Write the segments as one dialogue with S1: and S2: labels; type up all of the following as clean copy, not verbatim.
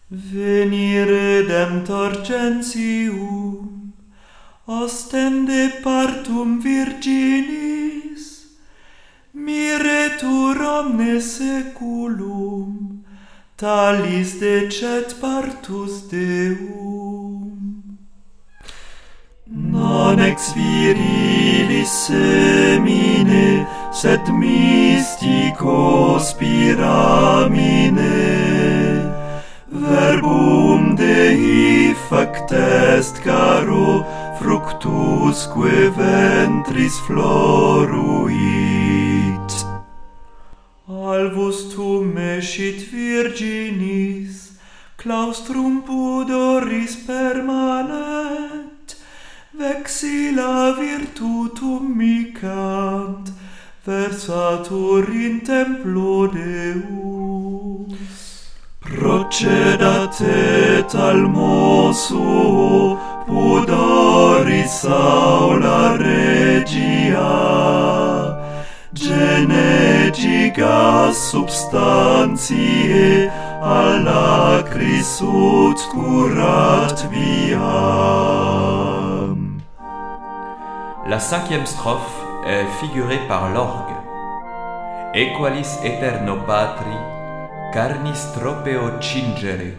S1: Veni Redemptor gentium, ostende partum Virginis, miretur omne seculum, talis decet partus Deum. Non ex virilis semine, sed mystico spiramine, verbum Dei fact est caro, fructusque ventris floruit. Alvus tum escit virginis, claustrum pudoris permanet, vexilla virtutum micant, versatur in templo Deus. Procedat et almo suo, pudoris aula regia, genegigas substantiae, alla acris ut curat viam.
S2: La 5e strophe est figurée par l'orgue. Equalis eterno patri, carnis tropeo cingere,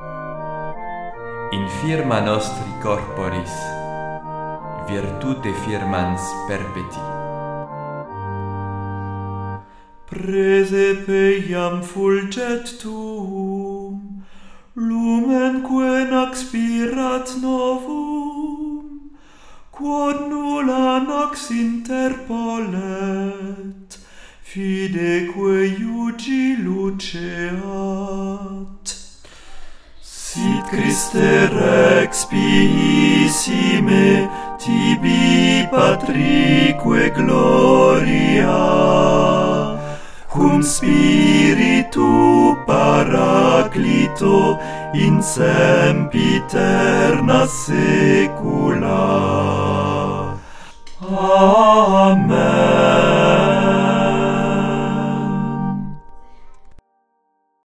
S2: in firma nostri corporis, virtute firmans perpeti.
S1: Praesepe iam fulget tuum, lumenque nox spirat novum, quod nulla nox interpolet, fideque iugi luceat. Sit Christe Rex piissime, tibi patrique gloria, cum spiritu paraclito in sempiterna saecula.